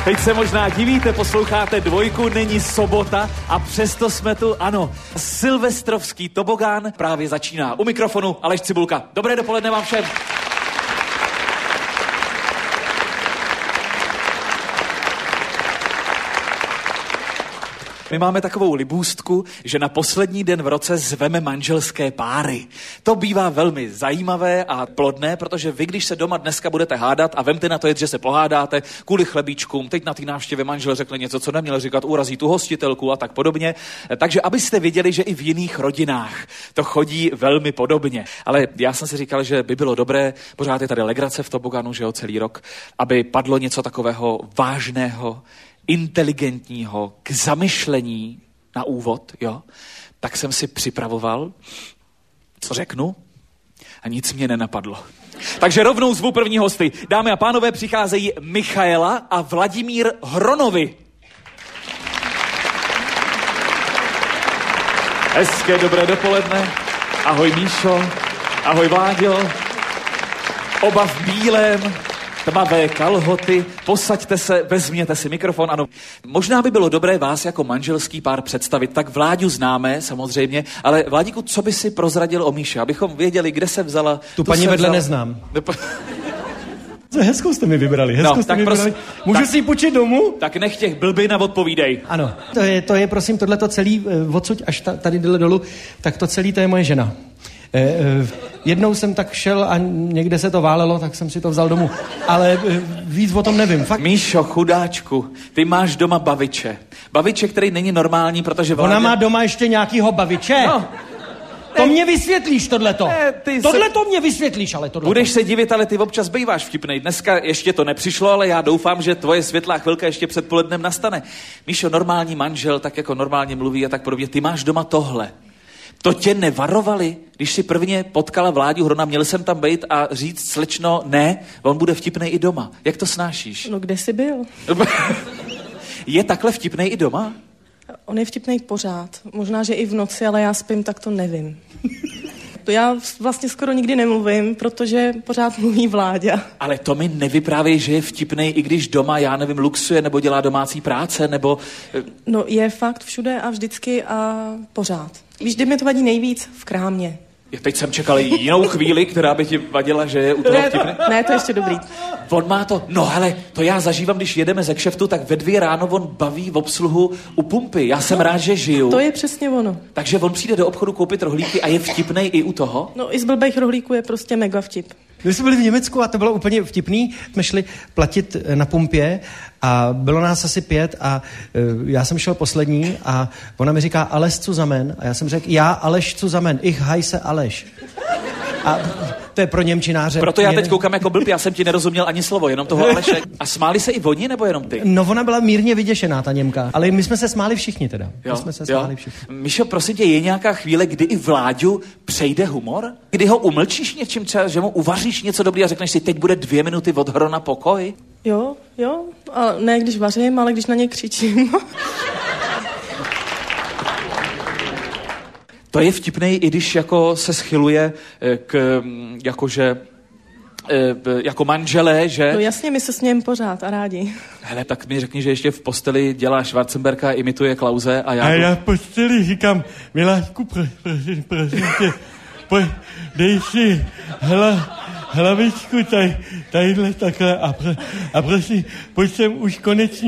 Teď se možná divíte, posloucháte Dvojku, není sobota a přesto jsme tu, ano, silvestrovský tobogán právě začíná. U mikrofonu Aleš Cibulka. Dobré dopoledne vám všem. My máme takovou libůstku, že na poslední den v roce zveme manželské páry. To bývá velmi zajímavé a plodné, protože vy, když se doma dneska budete hádat a vemte na to, že se pohádáte kvůli chlebíčkům, teď na té návštěvě manžel řekne něco, co neměl říkat, urazí tu hostitelku a tak podobně. Takže abyste viděli, že i v jiných rodinách to chodí velmi podobně. Ale já jsem si říkal, že by bylo dobré, pořád je tady legrace v toboganu, že jo, celý rok, aby padlo něco takového vážného, inteligentního, k zamyšlení na úvod, jo, tak jsem si připravoval, co řeknu, a nic mě nenapadlo. Takže rovnou zvu první hosty. Dámy a pánové, přicházejí Michaela a Vladimír Hronovi. Hezké dobré dopoledne. Ahoj Míšo, ahoj Vláďo. Oba v bílém, tmavé kalhoty, posaďte se, vezměte si mikrofon, ano. Možná by bylo dobré vás jako manželský pár představit, tak Vláďu známe samozřejmě, ale Vláďku, co by si prozradil o Míše, abychom věděli, kde se vzala... Tu paní vedle neznám. Hezkou jste mi vybrali, Můžu si ji půjčit domů? Tak nech těch blbin a odpovídej. Ano, to je prosím tohleto celý, odsud až tady dolů, tak to celý to je moje žena. Jednou jsem tak šel a někde se to válelo, tak jsem si to vzal domů. Ale víc o tom nevím. Fakt. Míšo, chudáčku, ty máš doma baviče. Baviče, který není normální, protože... Ona má doma ještě nějakýho baviče? No. To mě vysvětlíš, tohleto. Tohleto mě vysvětlíš, ale tohleto. Budeš se divit, ale ty občas býváš vtipnej. Dneska ještě to nepřišlo, ale já doufám, že tvoje světlá chvilka ještě před polednem nastane. Míšo, normální manžel, tak jako normálně mluví a tak podobně. Ty máš doma tohle. To tě nevarovali, když si prvně potkala Vláďu Hrona, měl jsem tam bejt a říct, slečno, ne, on bude vtipnej i doma. Jak to snášíš? No, kde jsi byl? Je takhle vtipnej i doma? On je vtipnej pořád. Možná, že i v noci, ale já spím, tak to nevím. To já vlastně skoro nikdy nemluvím, protože pořád mluví Vláďa. Ale to mi nevyprávěj, že je vtipnej, i když doma, já nevím, luxuje nebo dělá domácí práce, nebo... No, je fakt všude a vždycky a pořád. Víš, kdy mi to vadí nejvíc? V krámě. Teď jsem čekal jinou chvíli, která by ti vadila, že je u toho vtipný. Ne, to je ještě dobrý. On má to, no hele, to já zažívám, když jedeme ze kšeftu, tak ve 2 ráno on baví v obsluhu u pumpy. Já jsem rád, že žiju. To je přesně ono. Takže on přijde do obchodu koupit rohlíky a je vtipnej i u toho? No, i z blbejch rohlíků je prostě mega vtip. My jsme byli v Německu a to bylo úplně vtipný. Jsme šli platit na pumpě a bylo nás asi 5 a já jsem šel poslední a ona mi říká Aleš zusammen a já jsem řekl já Aleš zusammen, ich heiße Aleš. A to je pro němčináře. Proto já teď koukám jako blbý, já jsem ti nerozuměl ani slovo, jenom toho Aleše. A smáli se i oni, nebo jenom ty? No, ona byla mírně vyděšená, ta Němka. Ale my jsme se smáli všichni teda. Smáli všichni. Míšo, prosím tě, je nějaká chvíle, kdy i Vláďu přejde humor? Kdy ho umlčíš něčím, třeba, že mu uvaříš něco dobrý a řekneš si, teď bude 2 minuty od Hrona pokoj? Jo. A ne když vařím, ale když na něj křičím. To je vtipnej, i když jako se schyluje k, jakože, jako manželé, že? No jasně, my se smějeme pořád a rádi. Hele, tak mi řekni, že ještě v posteli dělá Schwarzenberga, imituje Klause a já... A já v posteli říkám, Miláčku, prosím tě, dej si hlavičku tadyhle takhle a prosím, pojď sem už konečně.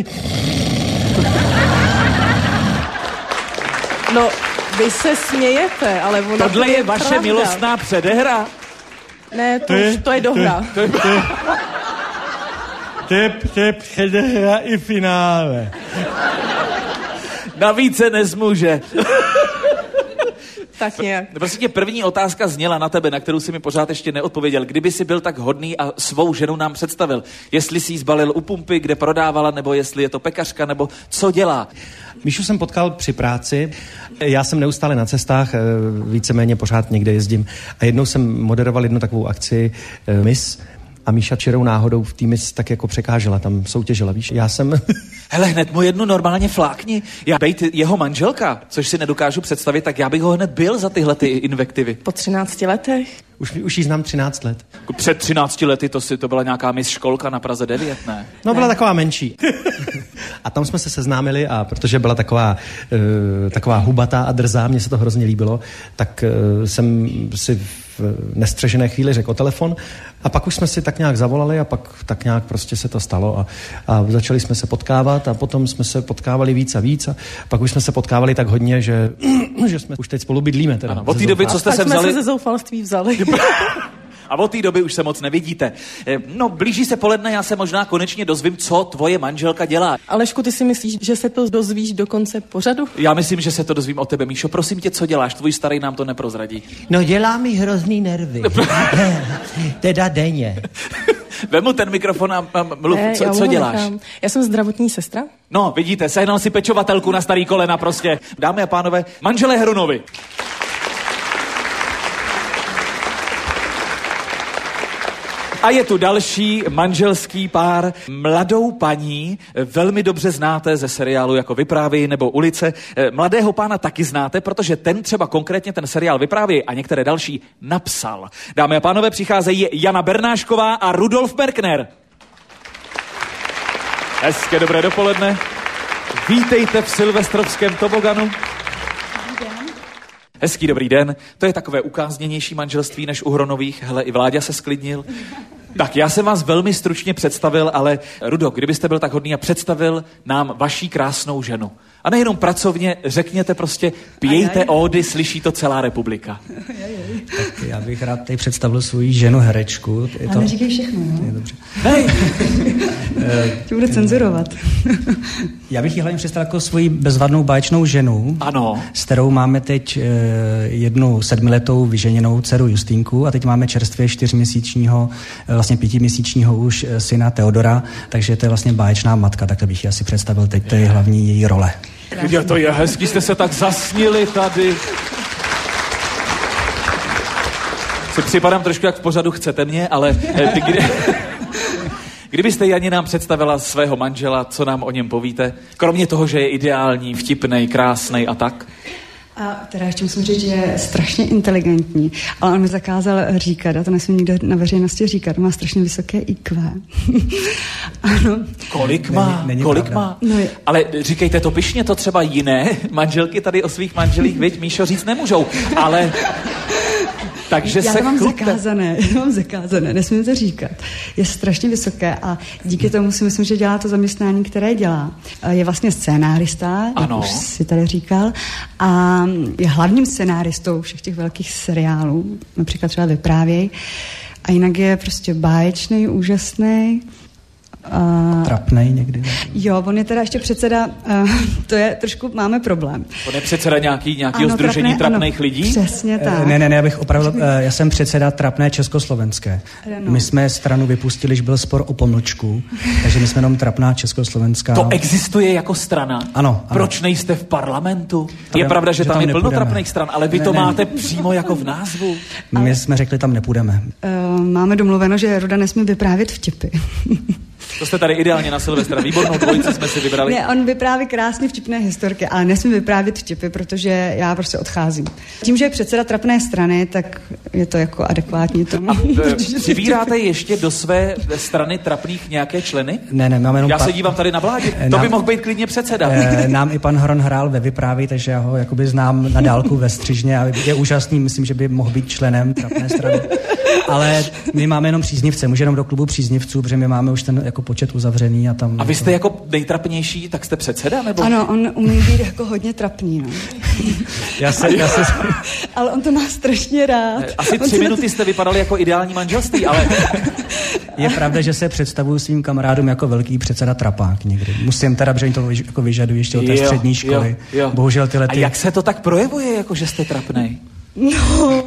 No, vy se smějete, ale ona... Tohle je vaše pravda. milostná předehra? Ne, to je dohra. To je předehra i finále. Navíc se nezmůže. Tak nějak. Prostě tě první otázka zněla na tebe, na kterou si mi pořád ještě neodpověděl. Kdyby si byl tak hodný a svou ženu nám představil, jestli si ji zbalil u pumpy, kde prodávala, nebo jestli je to pekařka, nebo co dělá. Míšu jsem potkal při práci, já jsem neustále na cestách, víceméně pořád někde jezdím a jednou jsem moderoval jednu takovou akci Miss a Míša čirou náhodou v té Miss tak jako překážela, tam soutěžila, víš, já jsem... Hele, hned mu jednu normálně flákni. Já bejt jeho manželka, což si nedokážu představit, tak já bych ho hned byl za tyhle ty invektivy. Po 13 letech? Už jí znám 13 let. Před 13 lety to byla nějaká Miss školka na Praze 9, ne? No, byla taková menší. A tam jsme se seznámili a protože byla taková hubatá a drzá, mně se to hrozně líbilo, tak jsem si v nestřežené chvíli řekl o telefon a pak už jsme si tak nějak zavolali a pak tak nějak prostě se to stalo a začali jsme se potkávat a potom jsme se potkávali víc a víc a pak už jsme se potkávali tak hodně, že jsme už teď spolu bydlíme. Teda, ano, od té doby, co jste se vzali... jsme se ze zoufalství vzali. A od té doby už se moc nevidíte. No, blíží se poledne, já se možná konečně dozvím, co tvoje manželka dělá. Alešku, ty si myslíš, že se to dozvíš do konce pořadu? Já myslím, že se to dozvím od tebe, Míšo. Prosím tě, co děláš? Tvůj starý nám to neprozradí. No, dělá mi hrozný nervy. Teda denně. Vemu ten mikrofon a mluv, co děláš? Nechám. Já jsem zdravotní sestra. No, vidíte, sehnal si pečovatelku na starý kolena prostě. Dámy a pánové, manželé Hrunovi. A je tu další manželský pár, mladou paní, velmi dobře znáte ze seriálu jako Vyprávěj nebo Ulice. Mladého pána taky znáte, protože ten třeba konkrétně ten seriál Vyprávěj a některé další napsal. Dámy a pánové, přicházejí Jana Bernášková a Rudolf Merkner. Hezké dobré dopoledne. Vítejte v silvestrovském toboganu. Hezký dobrý den. To je takové ukázněnější manželství než u Hronových. Hele, i Vláďa se sklidnil. Tak já jsem vás velmi stručně představil, ale Rudo, kdybyste byl tak hodný a představil nám vaší krásnou ženu. A nejenom pracovně, řekněte prostě, pějte ódy, slyší to celá republika. Tak já bych rád tady představil svou ženu herečku. Ale neříkej všechno, jo? Je dobře. Hej! Tě bude cenzurovat. Já bych ji hlavně představil jako svoji bezvadnou báječnou ženu, ano. S kterou máme teď jednu 7letou vyženěnou dceru Justínku a teď máme čerstvě 4měsíčního, vlastně 5měsíčního už syna Teodora, takže to je vlastně báječná matka, tak to bych ji asi představil teď, to je hlavní její role. Jo, to je hezký, jste se tak zasnili tady. Si připadám trošku jak v pořadu Chcete mě, ale kdybyste Janě nám představila svého manžela, co nám o něm povíte? Kromě toho, že je ideální, vtipnej, krásnej a tak. A teda ještě musím říct, že je strašně inteligentní, ale on mi zakázal říkat, a to nesmím nikde na veřejnosti říkat, má strašně vysoké IQ. Ano. Kolik má? Není Kolik pravda. má? No ale říkejte to pyšně, to třeba jiné manželky tady o svých manželích, viď, Míšo, říct nemůžou, ale... Takže já se to mám chlupte. zakázané, nesmím to říkat. Je strašně vysoké a díky tomu si myslím, že dělá to zaměstnání, které dělá. Je vlastně scénárista, jak už si tady říkal, a je hlavním scénáristou všech těch velkých seriálů, například třeba Vyprávěj. A jinak je prostě báječný, úžasný. Trapnej někdy. Jo, on je teda ještě předseda, to je trošku, máme problém. On je předseda nějakého sdružení trapných lidí? Přesně tak. Ne, já bych opravdu, já jsem předseda Trapné Československé. No. My jsme stranu vypustili, když byl spor o pomlčku, takže my jsme jenom Trapná Československá. To existuje jako strana? Ano. Proč nejste v parlamentu? Je pravda, že tam je plno trapných stran, ale vy to máte přímo jako v názvu. My jsme řekli, tam nepůjdeme. Máme domluveno, že Ruda nesmí vyprávět vtipy. To jste tady ideálně na Silvestra. Výbornou dvojici jsme si vybrali. Ne, on vypráví krásně vtipné historky, ale nesmí vyprávět vtipy, protože já prostě odcházím. Tím, že je předseda Trapné strany, tak je to jako adekvátní tomu. A přibíráte ještě do své strany trapných nějaké členy? Ne, máme jenom... Já se dívám tady na Vládě. To by mohl být klidně předseda. Nám i pan Hron hrál ve Vypráví, takže já ho jakoby znám na dálku ve Střižně a je úžasný, myslím, že by mohl být členem Trapné strany. Ale my máme jenom příznivce, může jenom do klubu příznivců, protože my máme už ten jako počet uzavřený a tam... A vy jste jako nejtrapnější, tak jste předseda, nebo? Ano, on umí být jako hodně trapný, no. Já se... Ale on to má strašně rád. Asi 3 minuty jste vypadali jako ideální manželství, ale... Je pravda, že se představuju svým kamarádům jako velký předseda trapák někdy. Musím teda, protože to jako vyžadují ještě od té střední školy. Jo. Bohužel tyhle ty... A jak se to tak projevuje, jako že jste trapnej? No...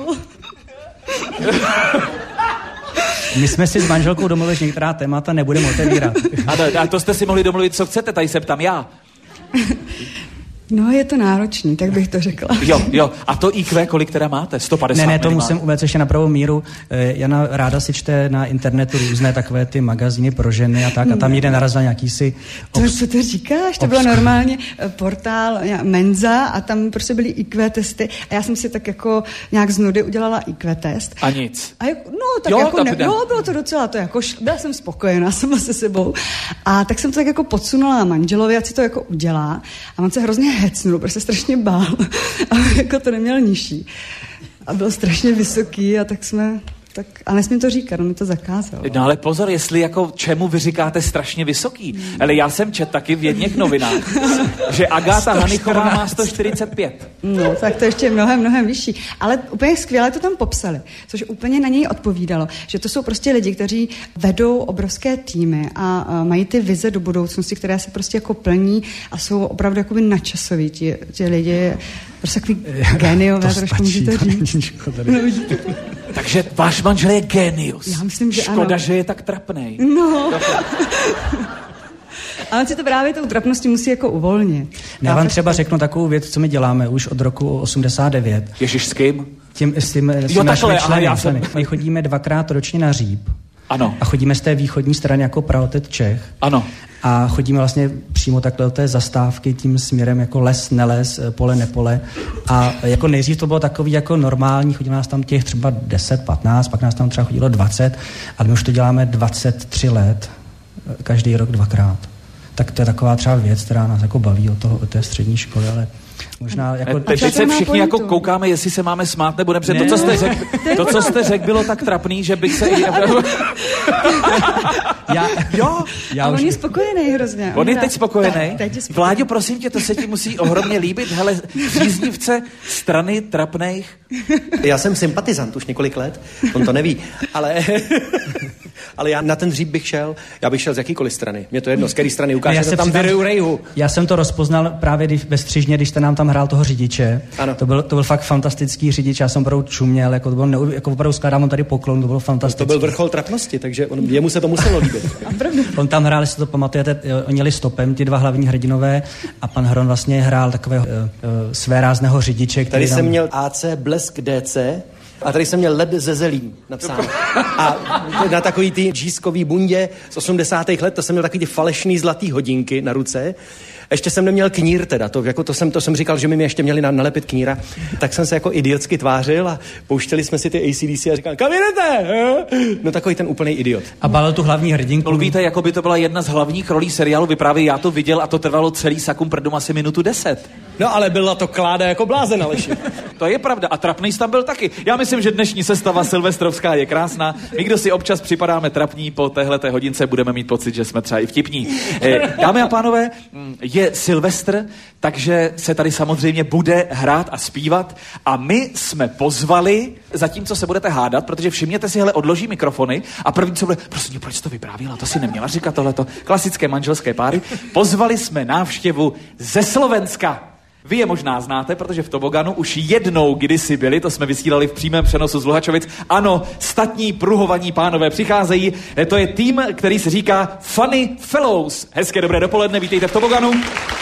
My jsme si s manželkou domluvili, že některá témata nebudeme otevírat. A to jste si mohli domluvit, co chcete, tady se ptám já. No, je to náročný, tak bych to řekla. Jo. A to IQ, kolik teda máte? 150? Ne, to musím uvést ještě na pravou míru. Jana ráda si čte na internetu různé takové ty magazíny pro ženy a tak. A tam někde narazila nějaký si... Co to říkáš? To bylo normálně portál Menza a tam prostě byly IQ testy. A já jsem si tak jako nějak z nudy udělala IQ test. A nic. A bylo to docela to jako... Byla jsem spokojená sama se sebou. A tak jsem to tak jako podsunula manželovi, ať si to jako udělá. A on se hrozně hecnul, protože se strašně bál, ale jako to neměl nižší. A byl strašně vysoký a a nesmím to říkat, on mi to zakázal. No ale pozor, jestli jako čemu vy říkáte strašně vysoký. Ale já jsem četl taky v jedněch novinách, že Agáta Hanichová má 145. No, tak to ještě mnohem vyšší. Ale úplně skvěle to tam popsali, což úplně na něj odpovídalo, že to jsou prostě lidi, kteří vedou obrovské týmy a mají ty vize do budoucnosti, které se prostě jako plní a jsou opravdu jakoby nadčasoví. Ti lidi prostě takový géniové, trošku můžete říct. Takže váš manžel je génius. Já myslím, že Škoda, ano. že je tak trapnej. No. Ale si to právě tou trapností musí jako uvolnit. Já vám třeba řeknu takovou věc, co my děláme už od roku 89. Ježiš, s kým? S tím členy. My chodíme 2krát ročně na Říp. Ano. A chodíme z té východní strany jako Pravotec Čech. Ano. A chodíme vlastně přímo takhle do té zastávky tím směrem jako les, neles, pole, nepole. A jako nejdřív to bylo takový jako normální, chodíme nás tam těch třeba 10, 15, pak nás tam třeba chodilo 20, ale my už to děláme 23 let, každý rok 2krát. Tak to je taková třeba věc, která nás jako baví od té střední školy, ale možná jako... Teď se všichni jako koukáme, jestli se máme smát nebo ne, protože to, co jste řekl, bylo tak trapný, že bych se i... On je spokojený hrozně. On je teď spokojený? Vláďo, prosím tě, to se ti musí ohromně líbit. Hele, příznivce strany trapných. Já jsem sympatizant už několik let, on to neví, ale já na ten Říp bych šel, já bych šel z jakýkoliv strany. Mě to jedno, z který strany ukáže, to tam vyruju rejhu. Já jsem to rozpoznal právě ve Střižně, když jste nám tam hrál toho řidiče. Ano. To byl fakt fantastický řidič, já jsem opravdu čuměl, jako to bylo jako opravdu skládám on tady poklon, to bylo fantastické. To byl vrchol trapnosti, takže jemu se to muselo líbit. On tam hrál, jestli to pamatujete, oni jeli stopem, ty dva hlavní hrdinové a pan Hron vlastně hrál takového svérázného řidiče, který tady tam... jsem měl AC Blesk DC a tady jsem měl led ze zelí napsáno. A na takový ty džískový bundě z 80. let, to jsem měl takový ty falešný zlatý hodinky na ruce. Ještě jsem neměl knír teda, to jsem říkal, že mi ještě měli nalepit kníra, tak jsem se jako idiotsky tvářil a pouštěli jsme si ty AC/DC a říkal, kam jdete? No takový ten úplný idiot. A balil tu hlavní hrdinku. Mluvíte, jako by to byla jedna z hlavních rolí seriálu, vyprávěj, já to viděl a to trvalo celý sakum prdum asi minutu 10. No ale byla to Kláda jako blázen, Aleši. To je pravda a trapný tam byl taky. Já myslím, že dnešní sestava silvestrovská je krásná. My, kdo si občas připadáme trapní, po téhleté hodince budeme mít pocit, že jsme třeba i vtipní. Dámy a pánové, je Silvestr, takže se tady samozřejmě bude hrát a zpívat a my jsme pozvali, zatímco se budete hádat, protože všimněte si, hele, odloží mikrofony a první, co bude, prosím, proč to vyprávěla, to si neměla říkat tohleto, klasické manželské páry, pozvali jsme návštěvu ze Slovenska. Vy je možná znáte, protože v Toboganu už jednou kdysi byli, to jsme vysílali v přímém přenosu z Luhačovic. Ano, statní pruhovaní pánové přicházejí. To je tým, který se říká Funny Fellows. Hezké dobré dopoledne, vítejte v Toboganu.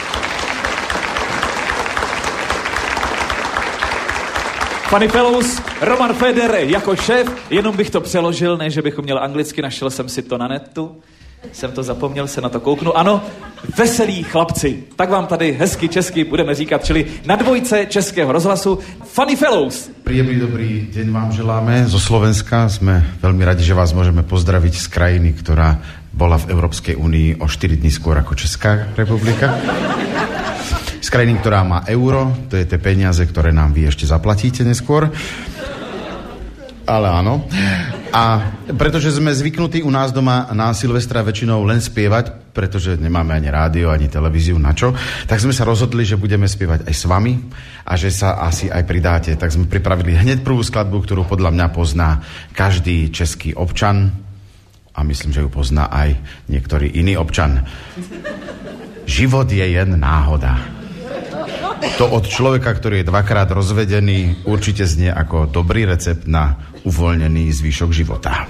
Funny Fellows, Roman Feder jako šéf, jenom bych to přeložil, ne, že bych uměl anglicky, našel jsem si to na netu. Jsem to zapomněl, se na to kouknu. Ano, veselí chlapci. Tak vám tady hezky česky budeme říkat, čili na dvojce Českého rozhlasu Funny Fellows. Príjemný dobrý deň vám želáme zo Slovenska. Sme veľmi radi, že vás môžeme pozdraviť z krajiny, ktorá bola v Európskej únii o 4 dní skôr ako Česká republika. Z krajiny, ktorá má euro, to je tie peniaze, ktoré nám vy ešte zaplatíte neskôr. Ale áno. A pretože sme zvyknutí u nás doma na Silvestra väčšinou len spievať, pretože nemáme ani rádio, ani televíziu, na čo, tak sme sa rozhodli, že budeme spievať aj s vami a že sa asi aj pridáte. Tak sme pripravili hneď prvú skladbu, ktorú podľa mňa pozná každý český občan a myslím, že ju pozná aj niektorý iný občan. Život je jen náhoda. To od človeka, ktorý je dvakrát rozvedený, určite znie ako dobrý recept na uvoľnený zvyšok života.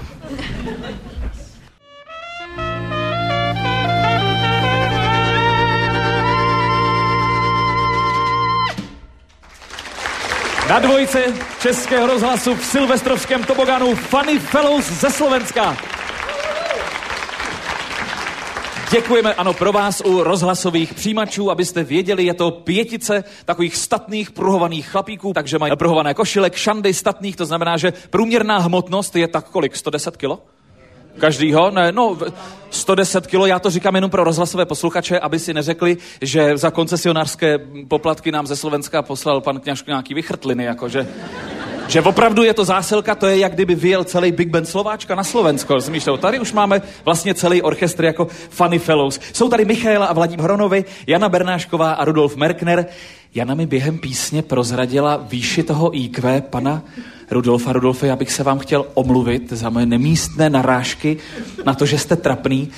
Na dvojce Českého rozhlasu v silvestrovském toboganu Funny Fellows ze Slovenska. Děkujeme, ano, pro vás u rozhlasových přijímačů, abyste věděli, je to 5 takových statných, pruhovaných chlapíků, takže mají pruhované košile, šandy statných, to znamená, že průměrná hmotnost je tak kolik, 110 kilo? Každýho? Ne, no 110 kilo, já to říkám jenom pro rozhlasové posluchače, aby si neřekli, že za koncesionářské poplatky nám ze Slovenska poslal pan Kňažko nějaký vychrtliny, jakože... Že opravdu je to zásilka, to je jak kdyby vyjel celý Big Band Slováčka na Slovensko. Zmýšlel, tady už máme vlastně celý orchestr jako Funny Fellows. Jsou tady Michaela a Vladimír Hronovi, Jana Bernášková a Rudolf Merkner. Jana mi během písně prozradila výši toho IQ pana Rudolfa. Rudolfe, já bych se vám chtěl omluvit za moje nemístné narážky na to, že jste trapný.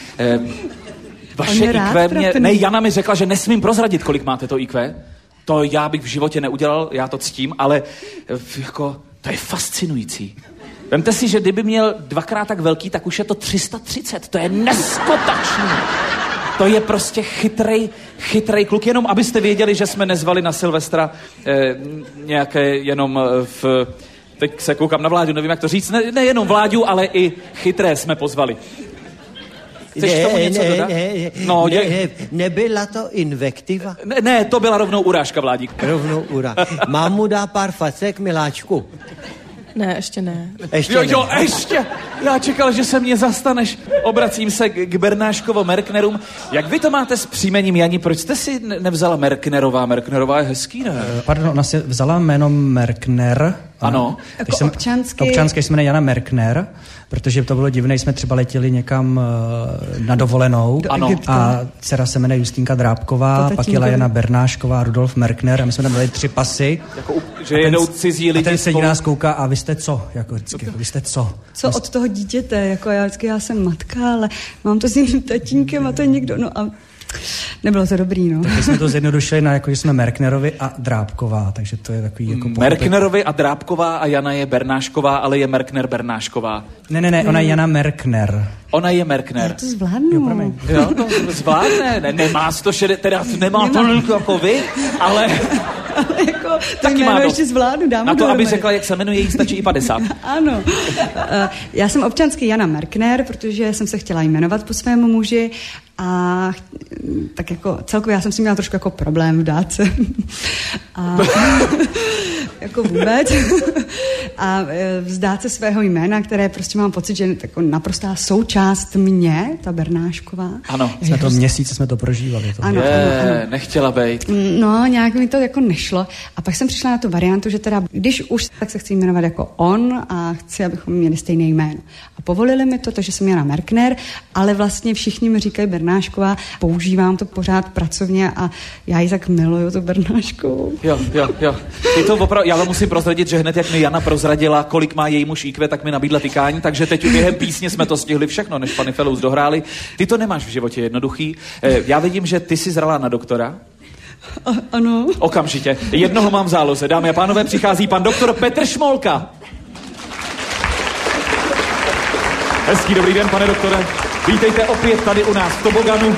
Vaše IQ mě... Ne, Jana mi řekla, že nesmím prozradit, kolik máte to IQ. To já bych v životě neudělal, já to ctím, ale jako, to je fascinující. Vemte si, že kdyby měl 2x tak velký, tak už je to 330. To je neskutečný. To je prostě chytrej kluk. Jenom abyste věděli, že jsme nezvali na Silvestra nějaké jenom teď se koukám na Vláďu, nevím, jak to říct. Ne jenom Vláďu, ale i chytré jsme pozvali. Chceš tomu něco dodat? Nebyla to invektiva? Ne, to byla rovnou urážka, Vládík. Rovnou urážka. Mám mu dá pár facek, miláčku? Ne, ještě ne. Ještě. Já čekal, že se mě zastaneš. Obracím se k Bernáškovo-Merknerům. Jak vy to máte s příjmením Jani? Proč jste si nevzala Merknerová? Merknerová je hezký, ne? Pardon, ona si vzala jméno Merkner. Ano. Jako občansky. Občansky jsme Jana Merkner, protože to bylo divné, jsme třeba letěli někam na dovolenou. Ano. A dcera se jmenuje Justínka Drábková, pak jela Jana Bernášková, Rudolf Merkner a my jsme tam dali 3 pasy. Jako, že jedou cizí lidi. A ten sedí nás kouká a vy jste co? Jako vždycky, vy jste co? Co od toho dítěte? Jako já jsem matka, ale mám to s jiným tatínkem a to je někdo. No a nebylo to dobrý, no. Takže jsme to zjednodušili na jako, že jsme Merknerovi a Drábková, takže to je takový jako... Merknerovi a Drábková a Jana je Bernášková, ale je Merkner Bernášková. Ne, ona je Jana Merkner. Ona je Merkner. Já to zvládnu. Jo, to zvládne. Nemá 160, teda nemá tolik jako vy, ale jako, taky má ještě zvládnu, dám na to, aby řekla, jak se jmenuje, jí stačí i 50. Ano. Já jsem občansky Jana Merkner, protože jsem se chtěla jmenovat po svému muži a tak jako celkově já jsem si měla trošku jako problém vdát se. A jako vůbec. A vzdát se svého jména, které prostě mám pocit, že je jako naprostá součást mě, ta Bernášková. Ano. Měsíce jsme to prožívali. Ano. Nechtěla bejt. No, nějak mi to jako nešlo. A pak jsem přišla na tu variantu, že teda, když už, tak se chci jmenovat jako on a chci, abychom měli stejné jméno. A povolili mi to, takže jsem Jana Merkner, ale vlastně všichni mi říkají Bernášková, používám to pořád pracovně a já ji tak miluju, tu Bernáškovou. Jo. Je to opravdu, já vám musím prozradit, že hned jak mi Jana prozradila, kolik má její muž IQ, tak mi nabídla tykání, takže teď během písně jsme to stihli všechno, než Funny Fellows dohráli. Ty to nemáš v životě jednoduchý. Já vidím, že ty jsi zrala na doktora. Ano. Okamžitě. Jednoho mám v záloze. Dámy a pánové, přichází pan doktor Petr Šmolka. Hezký dobrý den, pane doktore. Vítejte opět tady u nás v toboganu.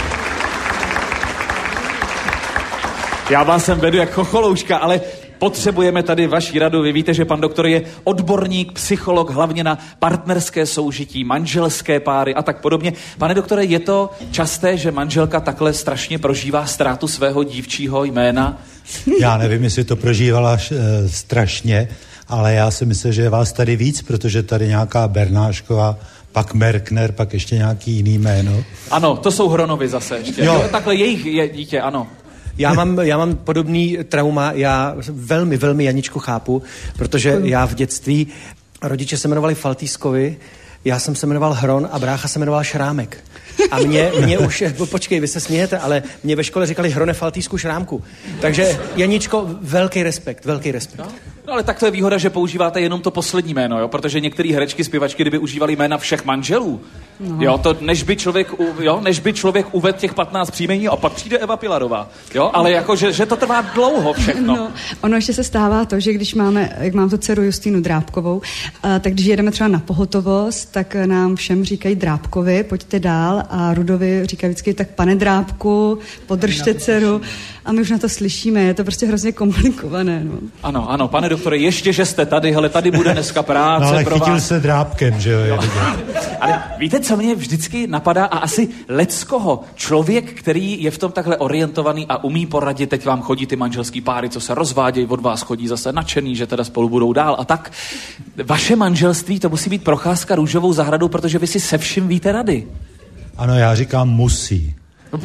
Já vás sem vedu jak chocholouška, ale potřebujeme tady vaši radu. Vy víte, že pan doktor je odborník, psycholog, hlavně na partnerské soužití, manželské páry a tak podobně. Pane doktore, je to časté, že manželka takhle strašně prožívá ztrátu svého dívčího jména? Já nevím, jestli to prožívala strašně, ale já si myslím, že je vás tady víc, protože tady nějaká Bernášková, pak Merkner, pak ještě nějaký jiný jméno. Ano, to jsou Hronovi zase ještě. Jo. Takhle jejich je dítě, ano. Já mám podobný trauma, já velmi, velmi Janičku chápu, protože já v dětství, rodiče se jmenovali Faltýskovi, já jsem se jmenoval Hron a brácha se jmenoval Šrámek. A mě už, počkej, vy se smějete, ale mě ve škole říkali Hrone Faltýsku Šrámku. Takže Janičko, velký respekt. No, No ale tak to je výhoda, že používáte jenom to poslední jméno, jo? Protože některé herečky, zpěvačky, kdyby užívali jména všech manželů, jo, to než by člověk uvedl těch 15 příjmení a pak přijde Eva Pilarová, jo, ale jako, že to trvá dlouho všechno. No, ono ještě se stává to, že když jak mám tu dceru Justinu Drábkovou, tak když jedeme třeba na pohotovost, tak nám všem říkají Drábkovi, pojďte dál, a Rudovi říkají vždycky, tak pane Drábku, podržte dceru, a my už na to slyšíme, je to prostě hrozně komplikované. No. Ano, pane doktore, ještě, že jste tady, hele, tady bude dneska práce ale pro vás. chytil se Drábkem, že jo? Ale víte, co mě vždycky napadá, a asi leckoho, člověk, který je v tom takhle orientovaný a umí poradit, teď vám chodí ty manželský páry, co se rozvádějí, od vás chodí zase nadšený, že teda spolu budou dál a tak. Vaše manželství, to musí být procházka růžovou zahradou, protože vy si se vším víte rady. Ano, já říkám musí.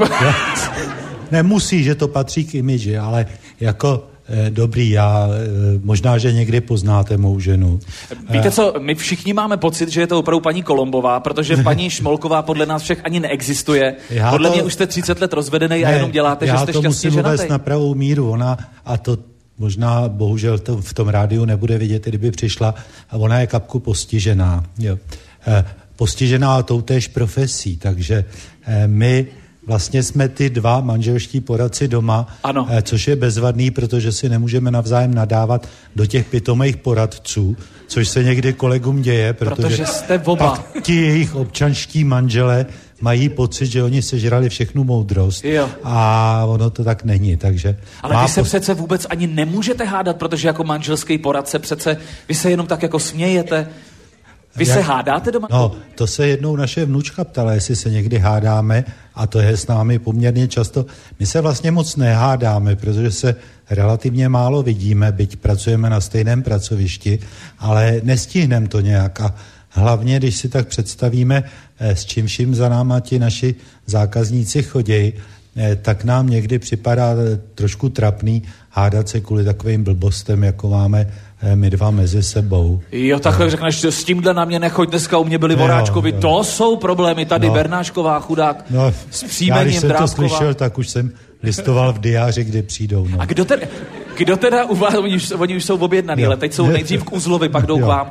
Nemusí, že to patří k imidži, ale jako dobrý, já možná, že někdy poznáte mou ženu. Víte co, my všichni máme pocit, že je to opravdu paní Kolombová, protože paní Šmolková podle nás všech ani neexistuje. Podle mě už jste 30 let rozvedený a jenom děláte, že jste šťastně ženatý. Já to musím uvést na pravou míru, ona, a to možná bohužel to v tom rádiu nebude vidět, kdyby přišla, a ona je kapku postižená. Jo. Postižená toutéž profesí, takže my vlastně jsme ty dva manželští poradci doma, což je bezvadný, protože si nemůžeme navzájem nadávat do těch pitomých poradců, což se někdy kolegům děje, protože jste oba. Pak ti jejich občanští manžele mají pocit, že oni sežrali všechnu moudrost. Jo. A ono to tak není, takže... Ale vy se přece vůbec ani nemůžete hádat, protože jako manželský poradce přece vy se jenom tak jako smějete. Vy se hádáte doma? No, to se jednou naše vnučka ptala, jestli se někdy hádáme, a to je s námi poměrně často. My se vlastně moc nehádáme, protože se relativně málo vidíme, byť pracujeme na stejném pracovišti, ale nestihneme to nějak. A hlavně, když si tak představíme, s čím vším za náma ti naši zákazníci chodějí, tak nám někdy připadá trošku trapný hádat se kvůli takovým blbostem, jako máme my dva mezi sebou. Jo, takhle řekneš, s tímhle na mě nechoď, dneska u mě byli Voráčkovi, to jsou problémy, tady Bernášková chudák, s příjmením já když jsem Drábková. To slyšel, tak už jsem listoval v diáři, kdy přijdou. No. A kdo teda u vás, oni už jsou objednaný, ale teď jsou nejdřív k Uzlovi, pak jdou k vám.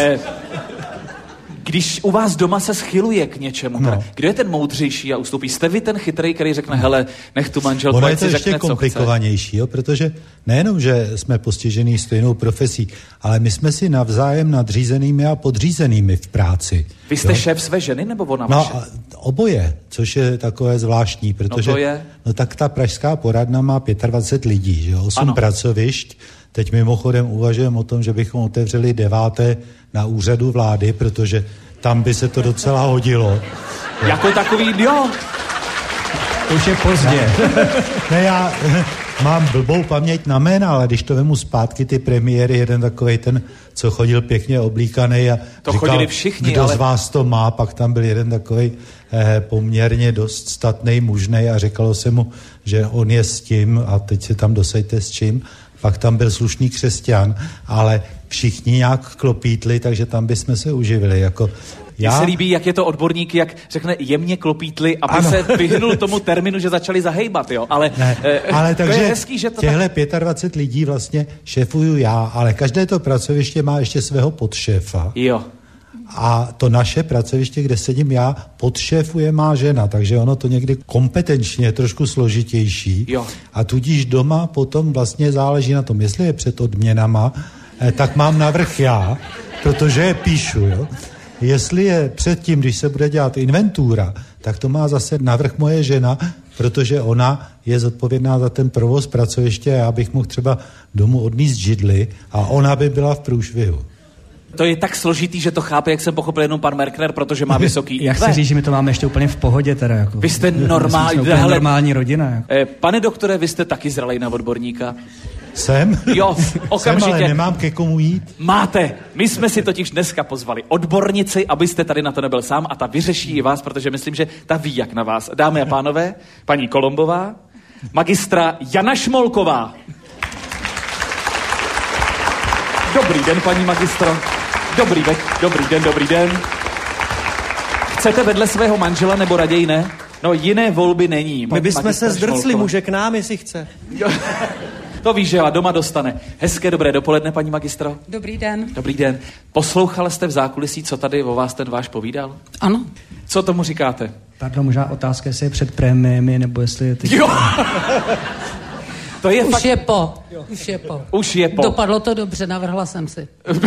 Když u vás doma se schyluje k něčemu, kdo je ten moudřejší a ustoupí? Jste vy ten chytrý, který řekne, hele, nech tu manželku, ono ať si řekne, co chce? Ono je to ještě komplikovanější, jo, protože nejenom, že jsme postižený stejnou profesí, ale my jsme si navzájem nadřízenými a podřízenými v práci. Vy jste šéf své ženy, nebo ona vaše? No, oboje, což je takové zvláštní, protože no to je? No tak ta pražská poradna má 25 lidí, že? 8 pracovišť. Teď mimochodem uvažujeme o tom, že bychom otevřeli 9. na úřadu vlády, protože tam by se to docela hodilo. Jako takový, jo. To už je pozdě. Ne, já mám blbou paměť na jména, ale když to vemu zpátky, ty premiéry, jeden takovej ten, co chodil pěkně oblíkanej a to říkal, chodili všichni, kdo z vás to má, pak tam byl jeden takovej poměrně dost statnej, mužnej a říkalo se mu, že on je s tím a teď se tam dosejte s čím. Pak tam byl slušný křesťan, ale všichni nějak klopítli, takže tam bychom se uživili. Jako mně se líbí, jak je to odborník, jak řekne jemně klopítli, aby se vyhnul tomu termínu, že začali zahejbat, jo. Ale takže je hezký, že to těhle 25 lidí vlastně šéfuju já, ale každé to pracoviště má ještě svého podšéfa. Jo. A to naše pracoviště, kde sedím já, podšéfuje má žena, takže ono to někdy kompetenčně je trošku složitější. Jo. A tudíž doma potom vlastně záleží na tom, jestli je před odměnama, tak mám navrch já, protože je píšu, jo. Jestli je předtím, když se bude dělat inventura, tak to má zase navrch moje žena, protože ona je zodpovědná za ten provoz pracoviště a já bych mohl třeba domů odníst židli a ona by byla v průšvihu. To je tak složitý, že to chápe, jak jsem pochopil, jenom pan Merkner, protože má vysoký... Jak se říct, že my to máme ještě úplně v pohodě teda. Jako. Vy jste normální rodina. Jako. Pane doktore, vy jste taky zralej na odborníka. Jsem? Jo, okamžitě. Jsem, ale nemám ke komu jít. Máte. My jsme si totiž dneska pozvali odbornici, abyste tady na to nebyl sám a ta vyřeší i vás, protože myslím, že ta ví, jak na vás. Dámy a pánové, paní Kolombová, magistra Jana Šmolková. Dobrý den, paní magistro. Dobrý den. Chcete vedle svého manžela nebo raději ne? No jiné volby není. My bychom se zdrcli, může k nám, jestli chce. To víš, že já doma dostane. Hezké dobré dopoledne, paní magistro. Dobrý den. Dobrý den. Poslouchala jste v zákulisí, co tady o vás ten váš povídal? Ano. Co tomu říkáte? Pardon, možná otázka, jestli je před prémiemi, nebo jestli je teď... Jo! To je Už fakt... je po. Už je po. Už je po. Dopadlo to dobře, navrhla jsem si.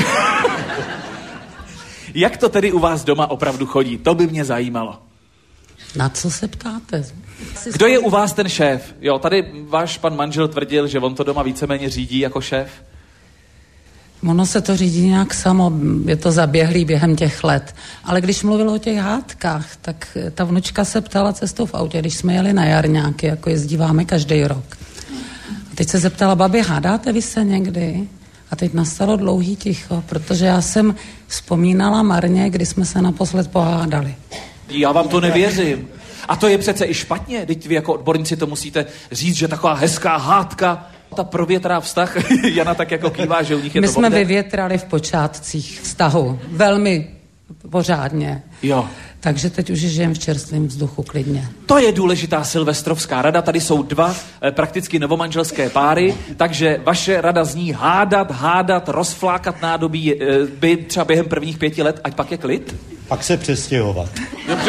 Jak to tedy u vás doma opravdu chodí? To by mě zajímalo. Na co se ptáte? Kdo je u vás ten šéf? Jo, tady váš pan manžel tvrdil, že on to doma víceméně řídí jako šéf. Ono se to řídí nějak samo, je to zaběhlý během těch let. Ale když mluvil o těch hádkách, tak ta vnučka se ptala cestou v autě, když jsme jeli na jarňáky, jako jezdíváme každý rok. A teď se zeptala, babi, hádáte vy se někdy? A teď nastalo dlouhý ticho, protože já jsem vzpomínala marně, kdy jsme se naposled pohádali. Já vám to nevěřím. A to je přece i špatně, teď vy jako odborníci to musíte říct, že taková hezká hádka, ta provětrá vztah, Jana tak jako kývá, že u nich je My to jsme vode. vyvětrali v počátcích vztahu, velmi pořádně. Jo. Takže teď už žijeme v čerstvém vzduchu klidně. To je důležitá silvestrovská rada, tady jsou dva prakticky novomanželské páry, takže vaše rada zní hádat, rozflákat nádobí by třeba během prvních 5 let, ať pak je klid? Pak se přestěhovat. Dobře.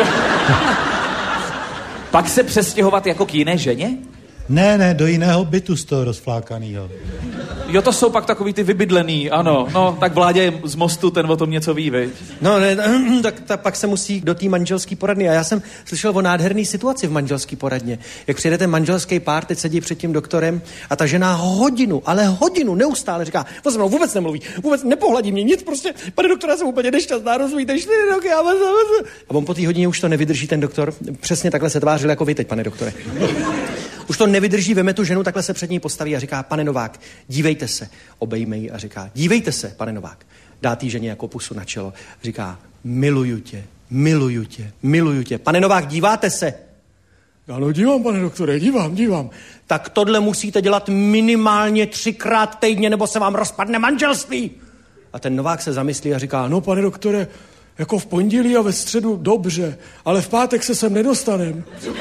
Pak se přestěhovat jako k jiné ženě? Ne, do jiného bytu z toho rozflákanýho. Jo, to jsou pak takový ty vybydlený, ano. No, tak Vládě je z Mostu, ten o tom něco ví, viď? No, ne, tak pak se musí do té manželské poradny. A já jsem slyšel o nádherné situaci v manželské poradně. Jak přijede ten manželský pár, teď sedí před tím doktorem a ta žena hodinu neustále říká, o se mnou vůbec nemluví, vůbec nepohladí mě, nic prostě, pane doktore, já jsem úplně nešťastná, rozumíte, 4 roky, a on po té hodině už to nevydrží, ten doktor, přesně takhle se tvářil jako vy teď, pane doktore. Už to nevydrží, veme tu ženu, takhle se před ní postaví a říká, pane Novák, dívejte se, obejme ji a říká, dívejte se, pane Novák. Dá té ženě jako pusu na čelo. Říká, miluju tě. Pane Novák, díváte se? Ano, dívám, pane doktore, dívám. Tak tohle musíte dělat minimálně 3krát týdně, nebo se vám rozpadne manželství. A ten Novák se zamyslí a říká, no, pane doktore, jako v pondělí a ve středu dobře, ale v pátek se sem nedostanem.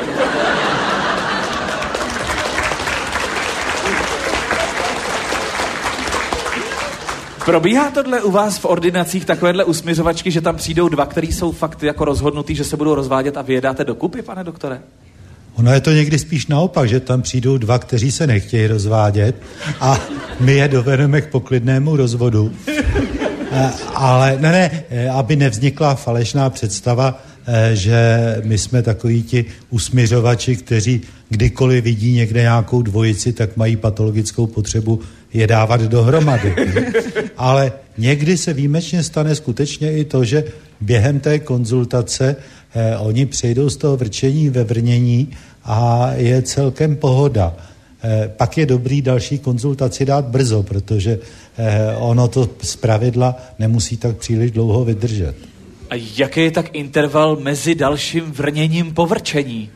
Probíhá tohle u vás v ordinacích takovéhle usmiřovačky, že tam přijdou dva, který jsou fakt jako rozhodnutý, že se budou rozvádět a vy je dáte dokupy, pane doktore? Ono je to někdy spíš naopak, že tam přijdou dva, kteří se nechtějí rozvádět a my je dovedeme k poklidnému rozvodu. Ale ne, aby nevznikla falešná představa, že my jsme takoví ti usmiřovači, kteří kdykoliv vidí někde nějakou dvojici, tak mají patologickou potřebu je dávat dohromady. Ale někdy se výjimečně stane skutečně i to, že během té konzultace oni přejdou z toho vrčení ve vrnění a je celkem pohoda. Pak je dobrý další konzultaci dát brzo, protože ono to zpravidla nemusí tak příliš dlouho vydržet. A jaký je tak interval mezi dalším vrněním po vrčení?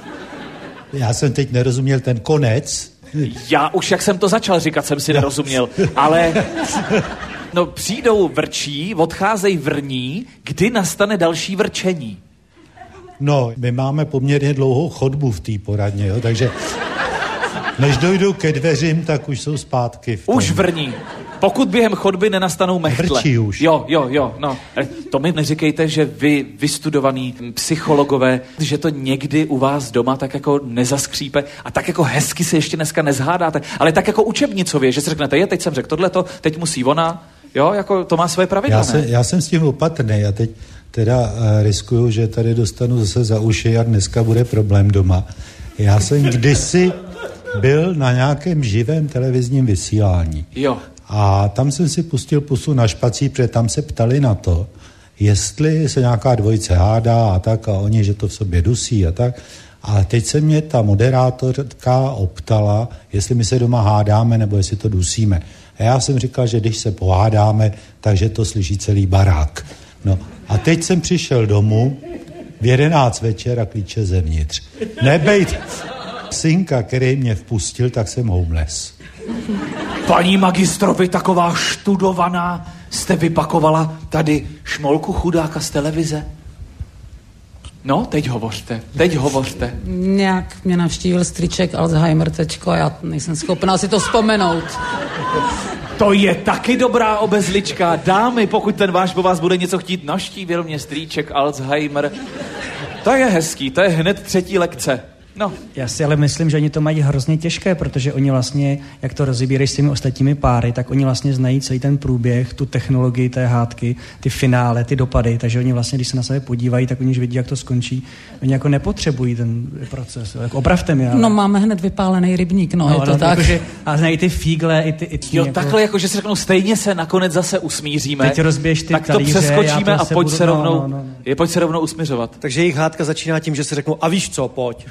Já jsem teď nerozuměl ten konec. Já už, jak jsem to začal říkat, jsem si nerozuměl. Ale no, přijdou vrčí, odcházejí vrní, kdy nastane další vrčení? No, my máme poměrně dlouhou chodbu v té poradně, jo, takže než dojdou ke dveřím, tak už jsou zpátky. Už vrní. Pokud během chodby nenastanou mechtle. Vrčí už. Jo, no. To mi neříkejte, že vy, vystudovaný psychologové, že to někdy u vás doma tak jako nezaskřípe a tak jako hezky se ještě dneska nezhádáte, ale tak jako učebnicově, že si řeknete, teď jsem řekl tohleto, teď musí ona, jo, jako to má své pravidla, já jsem s tím opatrný, já teď teda riskuju, že tady dostanu zase za uši a dneska bude problém doma. Já jsem kdysi byl na nějakém živém televizním vysílání. Jo. A tam jsem si pustil pusu na špací, protože tam se ptali na to, jestli se nějaká dvojice hádá a tak, a oni, že to v sobě dusí a tak. A teď se mě ta moderátorka optala, jestli my se doma hádáme, nebo jestli to dusíme. A já jsem říkal, že když se pohádáme, takže to slyší celý barák. No a teď jsem přišel domů v 11 večer a klíče zevnitř. Nebejt synka, který mě vpustil, tak jsem homeless. Paní magistrovi, taková študovaná, jste vypakovala tady šmolku chudáka z televize? No, teď hovořte. Nějak mě navštívil strýček Alzheimer tečko a já nejsem schopná si to vzpomenout. To je taky dobrá obezlička. Dámy, pokud ten váš po vás bude něco chtít, navštívil mě strýček Alzheimer. To je hezký, to je hned 3. lekce. No. Já si ale myslím, že oni to mají hrozně těžké, protože oni vlastně, jak to rozebírají s těmi ostatními páry, tak oni vlastně znají celý ten průběh, tu technologii té hádky, ty finále, ty dopady, takže oni vlastně, když se na sebe podívají, tak oni už vidí, jak to skončí. Oni jako nepotřebují ten proces. Jako opravte mě. Ale... No máme hned vypálený rybník, no je to tak. Jakože, a znají ty fígle, i ty jo, jako... takhle, jako že si řeknou, stejně se nakonec zase usmíříme. Teď rozběž ty tak talíře, to přeskočíme a pojď se rovnou, No. Pojď se rovnou usměřovat. Takže jejich hádka začíná tím, že si řeknou, a víš co, pojď.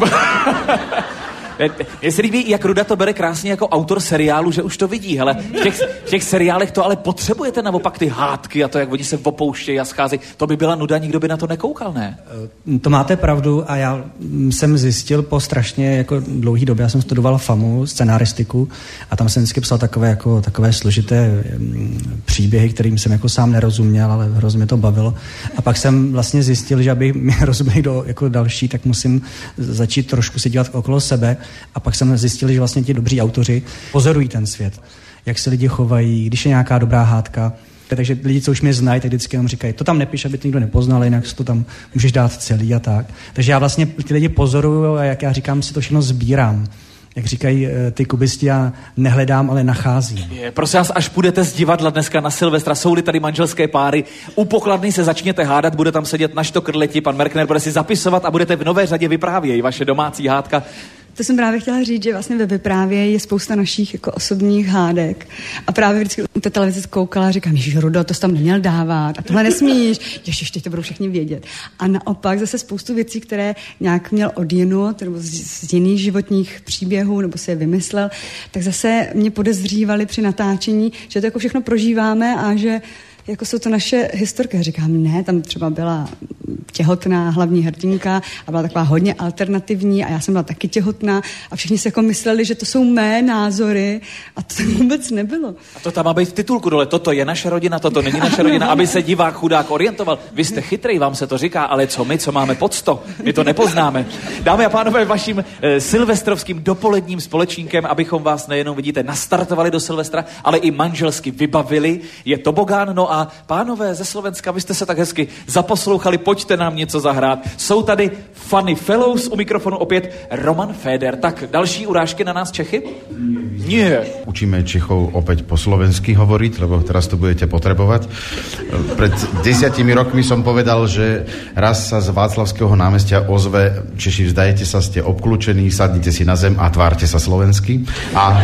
Mně se líbí, jak Ruda to bere krásně jako autor seriálu, že už to vidí. Hele, v těch seriálech to ale potřebujete naopak ty hádky a to, jak oni se opouštějí a scházejí. To by byla nuda, nikdo by na to nekoukal, ne? To máte pravdu a já jsem zjistil po strašně jako dlouhý době, já jsem studoval FAMu, scenaristiku a tam jsem vždycky psal takové složité příběhy, kterým jsem jako sám nerozuměl, ale hrozně mě to bavilo. A pak jsem vlastně zjistil, že aby mi rozuměli jako další, tak musím začít trošku se dívat okolo sebe. A pak jsem zjistil, že vlastně ti dobří autoři pozorují ten svět, jak se lidi chovají, když je nějaká dobrá hádka. Takže lidi, co už mě znají, tak vždycky jenom říkají, to tam nepiš, aby to nikdo nepoznal, jinak to tam můžeš dát celý a tak. Takže já vlastně ty lidi pozoruju a jak já říkám, si to všechno sbírám. Jak říkají ty kubisti, já nehledám, ale nacházím. Prosím vás, až půjdete z divadla dneska na Silvestra, jsou-li tady manželské páry, u pokladny se začněte hádat, bude tam sedět na štokrleti, pan Merkner bude si zapisovat a budete v nové řadě vyprávět vaše domácí hádka. To jsem právě chtěla říct, že vlastně ve vyprávě je spousta našich jako osobních hádek. A právě vždycky u té televize koukala a říkám, ježiš, Rudo, to jsi tam neměl dávat a tohle nesmíš. Ježiš, teď to budou všichni vědět. A naopak zase spoustu věcí, které nějak měl odjinut, nebo z jiných životních příběhů, nebo si je vymyslel, tak zase mě podezřívali při natáčení, že to jako všechno prožíváme a že jako jsou to naše historky. Já říkám, ne, tam třeba byla těhotná hlavní hrdinka a byla taková hodně alternativní a já jsem byla taky těhotná a všichni si jako mysleli, že to jsou mé názory a to vůbec nebylo. A to tam má být v titulku dole, toto je naše rodina, toto není naše rodina, aby se divák chudák orientoval. Vy jste chytrý, vám se to říká, ale co my, co máme pod 100? My to nepoznáme. Dámy a pánové, vaším silvestrovským dopoledním společníkem, abychom vás nejenom vidíte nastartovali do Silvestra, ale i manželsky vybavili, je tobogán. No a pánové ze Slovenska, vy jste se tak hezky zaposlouchali, pojďte nám něco zahrát. Jsou tady Funny Fellows, u mikrofonu opět Roman Féder. Tak další urážky na nás Čechy? Nie. Učíme Čechov opäť po slovensky hovoriť, lebo teraz to budete potrebovať. Pred 10 rokmi som povedal, že raz sa z Václavského námestia ozve: Češi, vzdajte sa, ste obklúčení, sadnite si na zem a tvárte sa slovensky. A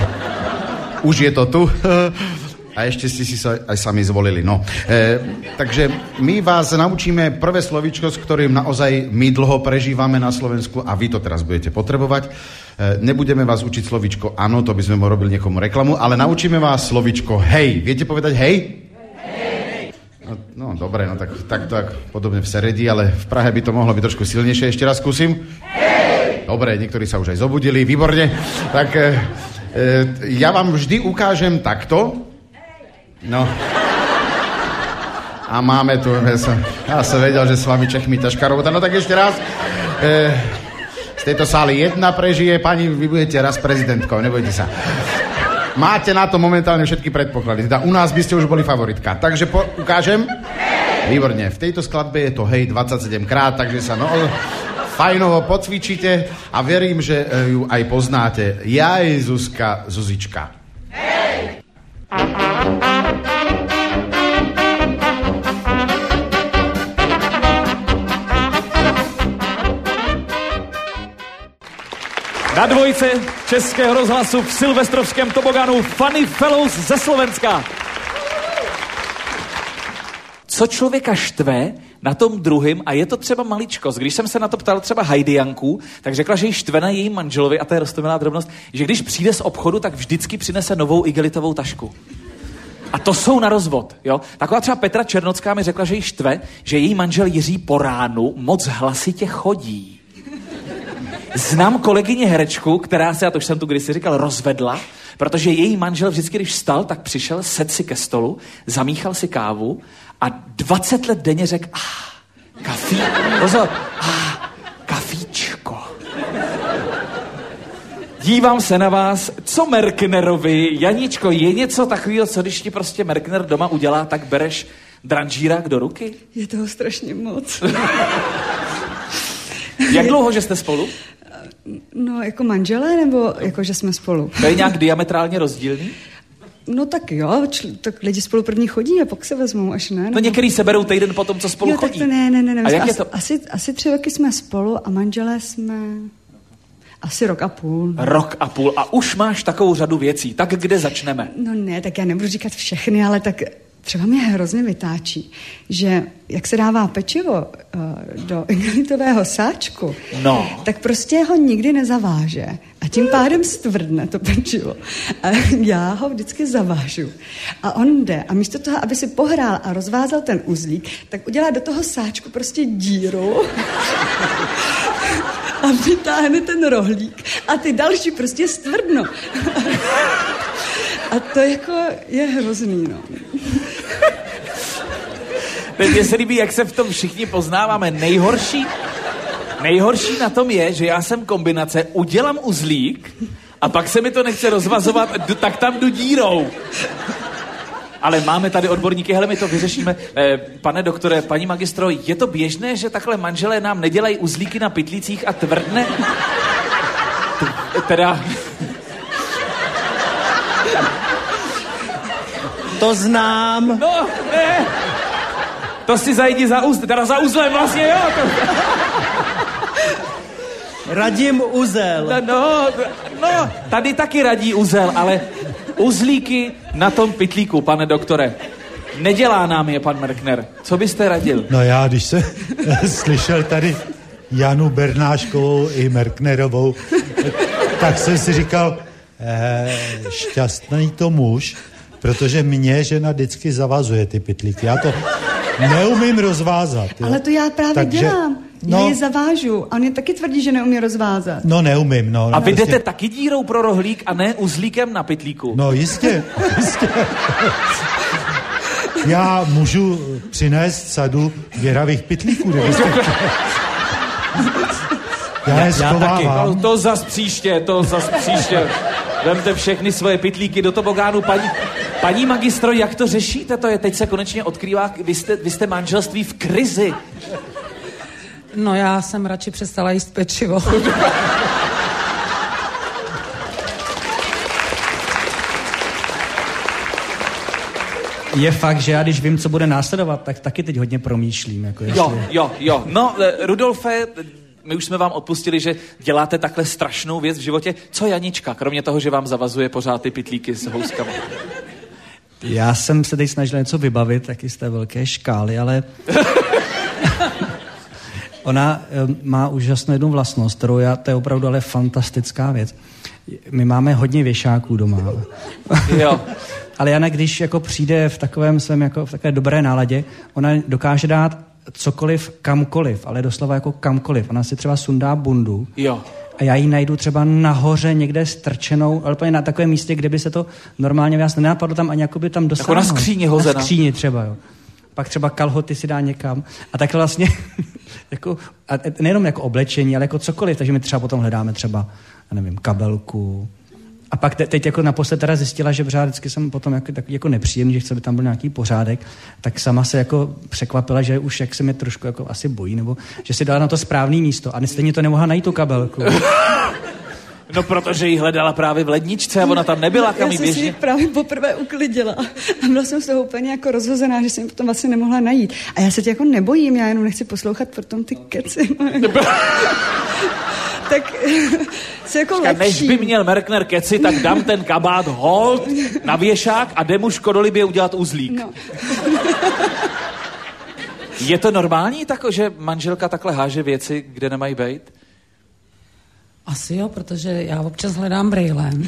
už je to tu. A ešte ste si sa aj sami zvolili. No. Takže my vás naučíme prvé slovíčko, s ktorým naozaj my dlho prežívame na Slovensku a vy to teraz budete potrebovať. Nebudeme vás učiť slovíčko áno, to by sme robili niekomu reklamu, ale naučíme vás slovíčko hej. Viete povedať hej? Hej. No dobre, no tak podobne v Seredi, ale v Prahe by to mohlo byť trošku silnejšie. Ešte raz skúsim. Hej. Dobre, niektorí sa už aj zobudili, výborne. Tak ja vám vždy ukážem takto. No. A máme tu, ja som vedel, že s vami Čechmi ťažká robota. No tak ešte raz. Z tejto sály jedna prežije, pani, vy budete raz prezidentkou, nebojte sa. Máte na to momentálne všetky predpoklady. Teda u nás by ste už boli favoritka. Takže ukážem? Výborne. V tejto skladbe je to hej 27 krát, takže sa fajnovo pocvičíte a verím, že ju aj poznáte. Jaj, Zuzka, Zuzička. Hej! Na dvojce Českého rozhlasu v silvestrovském toboganu Funny Fellows ze Slovenska. Co člověka štve na tom druhým, a je to třeba maličkost. Když jsem se na to ptal třeba Heidi Janku, tak řekla, že jí štve na jejím manželovi, a to je roztomilá drobnost, že když přijde z obchodu, tak vždycky přinese novou igelitovou tašku. A to jsou na rozvod, jo. Taková třeba Petra Černocká mi řekla, že jí štve, že její manžel Jiří po ránu moc hlasitě chodí. Znám kolegyně herečku, která se, a to už jsem tu kdysi říkal, rozvedla, protože její manžel vždycky, když vstal, tak přišel, sedl si ke stolu, zamíchal si kávu a 20 let denně řekl, Pozor. Kafíčko. Dívám se na vás, co Merknerovi, Janičko, je něco takového, co když ti prostě Merkner doma udělá, tak bereš dranžírák do ruky? Je toho strašně moc. Jak dlouho, že jste spolu? No, jako manželé, nebo jako, že jsme spolu? To je nějak diametrálně rozdílný? No tak jo, tak lidi spolu první chodí a pak se vezmou, až ne. No některý se berou týden po tom, co spolu chodí. Tak to ne. A jak je to? Asi 3 roky jsme spolu a manželé jsme asi 1,5 roku. 1,5 roku. A už máš takovou řadu věcí. Tak kde začneme? No ne, tak já nebudu říkat všechny, ale tak třeba mě hrozně vytáčí, že jak se dává pečivo do igelitového sáčku, tak prostě ho nikdy nezaváže. A tím pádem stvrdne to pečivo. A já ho vždycky zavážu. A on jde. A místo toho, aby si pohrál a rozvázal ten uzlík, tak udělá do toho sáčku prostě díru a vytáhne ten rohlík. A ty další prostě stvrdnou. A to jako je hrozný, no. Mně se líbí, jak se v tom všichni poznáváme. Nejhorší na tom je, že já jsem kombinace, udělám uzlík a pak se mi to nechce rozvazovat, tak tam jdu dírou. Ale máme tady odborníky, hele, my to vyřešíme. Pane doktore, paní magistro, je to běžné, že takhle manželé nám nedělají uzlíky na pytlících a tvrdne? Teda... To znám. No, ne. To si zajdi za uzlem vlastně, jo. Radím uzel. No, tady taky radí uzel, ale uzlíky na tom pytlíku, pane doktore. Nedělá nám je pan Merkner. Co byste radil? No já, když jsem slyšel tady Janu Bernáškovou i Merknerovou, tak jsem si říkal, šťastný to muž, protože mě žena vždycky zavazuje ty pytlíky. Já to neumím rozvázat. Jo? Ale to já právě dělám. Já je zavážu. A on je taky tvrdí, že neumí rozvázat. No neumím, no. A vy jdete taky dírou pro rohlík a ne uzlíkem na pytlíku? No jistě. Já můžu přinést sadu děravých pytlíků. Já je schovávám. To zas příště. Vemte všechny svoje pytlíky do tobogánu. Paní magistro, jak to řešíte? Teď se konečně odkrývá, vy jste manželství v krizi. No já jsem radši přestala jíst pečivo. Je fakt, že já když vím, co bude následovat, tak taky teď hodně promýšlím. Jako Jo. No, Rudolfe, my už jsme vám odpustili, že děláte takhle strašnou věc v životě. Co Janička, kromě toho, že vám zavazuje pořád ty pytlíky s houskama? Já jsem se teď snažil něco vybavit, taky z té velké škály, ale... Ona má úžasnou jednu vlastnost, kterou to je opravdu ale fantastická věc. My máme hodně věšáků doma. Jo. Ale Jana, když jako přijde v takovém svém, jako v takové dobré náladě, ona dokáže dát cokoliv kamkoliv, ale doslova jako kamkoliv. Ona si třeba sundá bundu. Jo. A já ji najdu třeba nahoře někde strčenou, ale úplně na takovém místě, kde by se to normálně vás nenapadlo tam ani jakoby tam dosáhnout. Jako na skříni hozená. Na skříni třeba, jo. Pak třeba kalhoty si dá někam. A tak vlastně, jako, a nejenom jako oblečení, ale jako cokoliv. Takže my třeba potom hledáme třeba, nevím, kabelku. A pak teď jako naposled teda zjistila, že vždycky jsem potom jako nepříjemný, že chce, aby tam byl nějaký pořádek, tak sama se jako překvapila, že už jak se mě trošku jako asi bojí, nebo že si dala na to správný místo a stejně to nemohla najít tu kabelku. No, protože ji hledala právě v ledničce a ona tam nebyla, kam jí běžně. Já jsem si ji právě poprvé uklidila a byla jsem z toho úplně jako rozhozená, že jsem ji potom vlastně nemohla najít. A já se tě jako nebojím, já jenom nechci poslouchat potom ty keci. Tak se jako lepší. Než by měl Merkner keci, tak dám ten kabát hold na věšák a jde mu škodolibě udělat uzlík. No. Je to normální, že manželka takhle háže věci, kde nemají být? Asi jo, protože já občas hledám brejlem.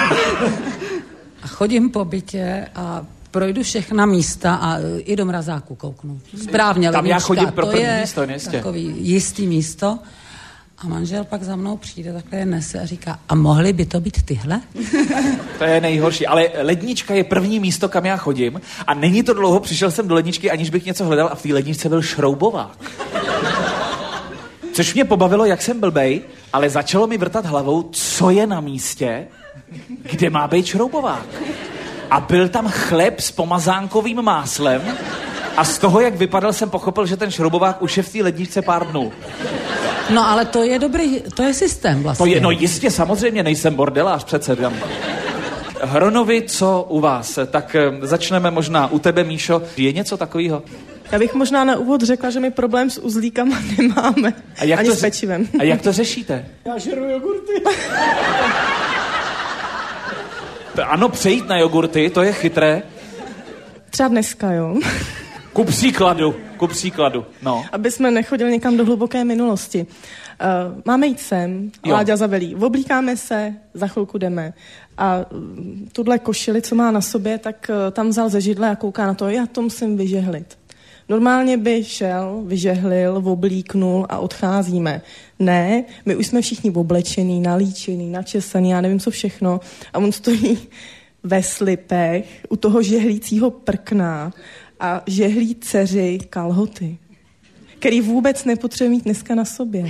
A chodím po bytě a projdu všechna místa a i do mrazáku kouknu. Správně, tam lednička, já chodím pro první to je místo, nejistě. Takový jistý místo. A manžel pak za mnou přijde, takhle je nese a říká, a mohly by to být tyhle? To je nejhorší, ale lednička je první místo, kam já chodím a není to dlouho, přišel jsem do ledničky, aniž bych něco hledal a v té ledničce byl šroubovák. Což mě pobavilo, jak jsem blbej, ale začalo mi vrtat hlavou, co je na místě, kde má být šroubovák. A byl tam chléb s pomazánkovým máslem a z toho, jak vypadal, jsem pochopil, že ten šroubovák už je v té ledničce pár dnů. No ale to je dobrý, to je systém vlastně. To je, no jistě, samozřejmě, nejsem bordelář přece. Hronovi, co u vás? Tak začneme možná u tebe, Míšo. Je něco takového? Já bych možná na úvod řekla, že my problém s uzlíkama nemáme. Ani s pečivem. A jak to řešíte? Já žeru jogurty. Ano, přejít na jogurty, to je chytré. Třeba dneska, jo. Ku příkladu, no. Aby jsme nechodili někam do hluboké minulosti. Máme jít sem, Láďa zavelí. Oblíkáme se, za chvilku jdeme. A tuhle košili, co má na sobě, tak tam vzal ze židle a kouká na to, já to musím vyžehlit. Normálně by šel, vyžehlil, oblíknul a odcházíme. Ne, my už jsme všichni oblečený, nalíčený, načesaný, já nevím co všechno. A on stojí ve slipech u toho žehlícího prkna a žehlí dceři kalhoty, který vůbec nepotřebuje mít dneska na sobě.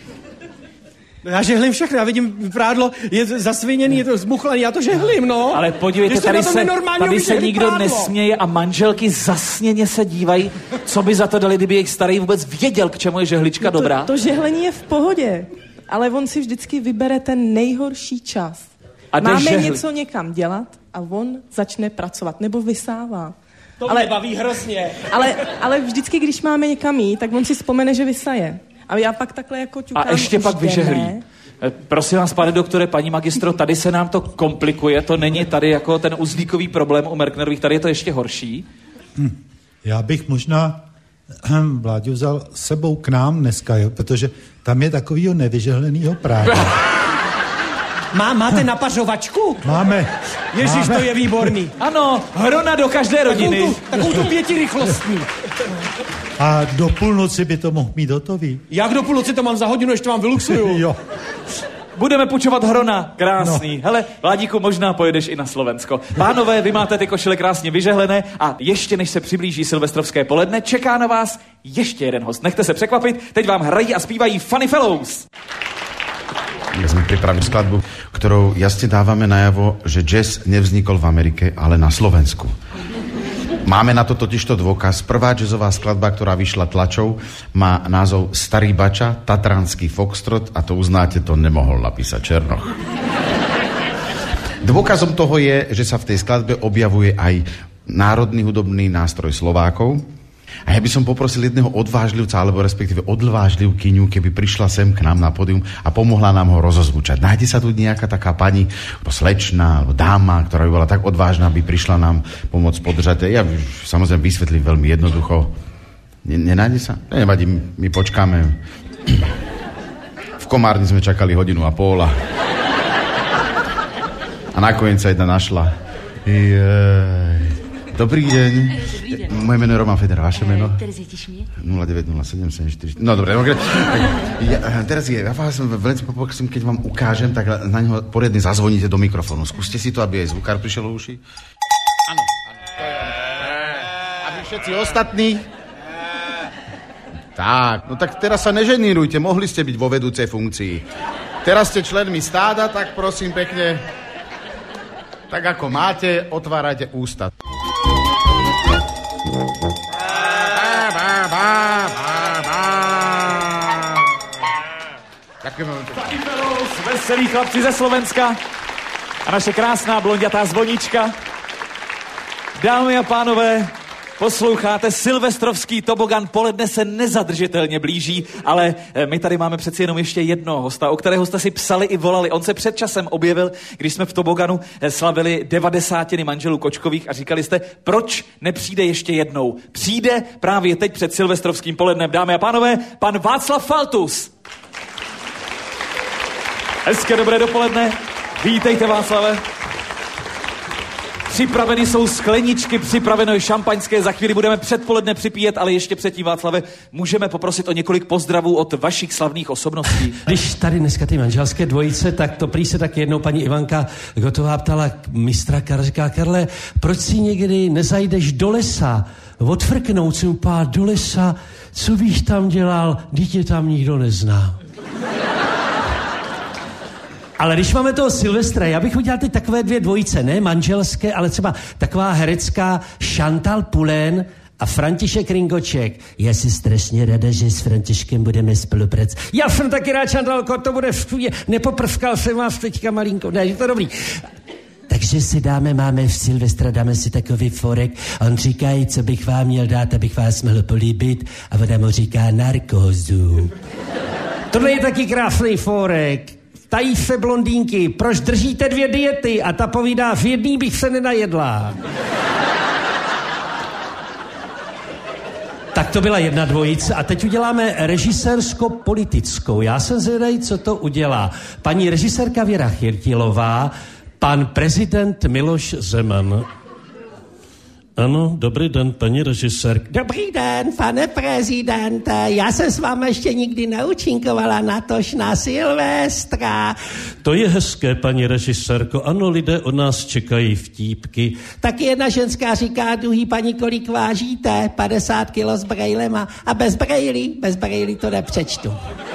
No já žehlím všechno, já vidím prádlo, je zasviněný, je to zmuchlaný, já to žehlím, no. Ale podívejte, tady se nikdo prádlo nesměje a manželky zasněně se dívají, co by za to dali, kdyby jejich starý vůbec věděl, k čemu je žehlička dobrá. To žehlení je v pohodě, ale on si vždycky vybere ten nejhorší čas. Máme něco někam dělat a on začne pracovat, nebo vysává. To mě baví hrozně. Ale vždycky, když máme někam jít, tak on si vzpomene, že vysaje. A já pak takhle jako ťukám. A ještě pak vyžehlí. Prosím vás, pane doktore, paní magistro, tady se nám to komplikuje, to není tady jako ten uzlíkový problém u Merknerových, tady je to ještě horší. Já bych možná Vláďu vzal sebou k nám dneska, jo, protože tam je takovýho nevyžehlenýho právě. Máte napařovačku? Máme. Ježíš, to je výborný. Ano, hrona do každé rodiny. Takovou tu 5rychlostní. A do půlnoci by to mohl mít hotový. Jak do půlnoci to mám za hodinu, ještě vám vyluxuju. Jo. Budeme půjčovat hrona, krásný. No. Hele, Vládíku, možná pojedeš i na Slovensko. Pánové, vy máte ty košile krásně vyžehlené a ještě než se přiblíží silvestrovské poledne, čeká na vás ještě jeden host. Nechte se překvapit, teď vám hrají a zpívají Funny Fellows. My sme pripravili skladbu, ktorou jasne dávame najavo, že jazz nevznikol v Amerike, ale na Slovensku. Máme na to totižto dôkaz. Prvá jazzová skladba, ktorá vyšla tlačou, má názov Starý bača, Tatranský foxtrot a to uznáte, to nemohol napísať Černoch. Dôkazom toho je, že sa v tej skladbe objavuje aj národný hudobný nástroj Slovákov. A ja by som poprosil jedného odvážlivca, alebo respektíve odvážlivkyňu, keby prišla sem k nám na pódium a pomohla nám ho rozozvučať. Nájde sa tu nejaká taká pani, slečna, alebo dáma, ktorá by bola tak odvážna, aby prišla nám pomôcť podržať. Ja samozrejme vysvetlím veľmi jednoducho. Nenájde sa? Nevadí, my počkáme. V Komárni sme čakali 1,5 hodiny. A nakoniec sa jedna našla. Dobrý deň. Moje meno je Roman Feder, vaše meno? Terezie Tišmír. 090774. No dobre, Terezie, ja vás veľmi poprosím, keď vám ukážem, tak na neho poriadne zazvoníte do mikrofónu. Skúste si to, aby aj zvukár prišiel do uši. Áno, to je ono. Aby všetci ostatní. Tak, no tak teraz sa neženírujte, mohli ste byť vo vedúcej funkcii. Teraz ste členmi stáda, tak prosím pekne, tak ako máte, otvárajte ústa. Funny Fellows, veselí chlapci ze Slovenska a naše krásná blondětá zvonička. Dámy a pánové, posloucháte silvestrovský tobogan, poledne se nezadržitelně blíží, ale my tady máme přeci jenom ještě jednoho hosta, o kterého jste si psali i volali. On se před časem objevil, když jsme v toboganu slavili 90. manželů Kočkových a říkali jste, proč nepřijde ještě jednou. Přijde právě teď před silvestrovským polednem. Dámy a pánové, pan Václav Faltus. Hezké dobré dopoledne. Vítejte, Václave. Připraveny jsou skleničky, připraveno je šampaňské, za chvíli budeme předpoledne připíjet, ale ještě předtím, Václave, můžeme poprosit o několik pozdravů od vašich slavných osobností. Když tady dneska ty manželské dvojice, tak to prý se tak jednou paní Ivanka Gotová ptala mistra Karla, říká: Karle, proč si někdy nezajdeš do lesa? Odfrknout si upát do lesa, co bych tam dělal, dítě tam nikdo nezná. Ale když máme toho Silvestra, já bych udělal teď takové dvě dvojice, ne manželské, ale třeba taková herecká Chantal Poulain a František Ringoček. Já si strašně ráda, že s Františkem budeme spolupracovat. Já jsem taky rád, Chantalko, to bude nepoprvkal jsem vás teďka malinko. Ne, je to dobrý. Takže si máme v Silvestra, dáme si takový forek. On říká, co bych vám měl dát, abych vás mohl políbit. A ona mu říká narkózu. Tohle je taky krásný forek. Tají se blondýnky, proč držíte 2 diety? A ta povídá, v jedný bych se nenajedla. Tak to byla jedna dvojice a teď uděláme režisérsko-politickou. Já jsem zvědavý, co to udělá. Paní režisérka Věra Chyrtilová, pan prezident Miloš Zeman. Ano, dobrý den, paní režisérka. Dobrý den, pane prezidente. Já jsem s vámi ještě nikdy neúčinkovala, natož na Silvestra. To je hezké, paní režisérko. Ano, lidé od nás čekají vtípky. Tak jedna ženská říká druhý, paní, kolik vážíte? 50 kilo s brejlema. A bez brejlí to nepřečtu.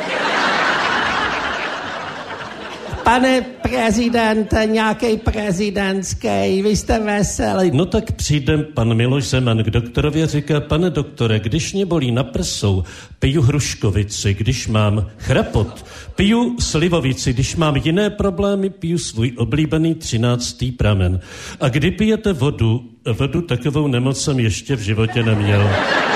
Pane prezidente, nějaký prezidentský, vy jste veselý. No tak přijde pan Miloš Zeman k doktorovi a říká: pane doktore, když mě bolí na prsou, piju hruškovici, když mám chrapot, piju slivovici, když mám jiné problémy, piju svůj oblíbený 13. pramen. A kdy pijete vodu takovou nemoc jsem ještě v životě neměl.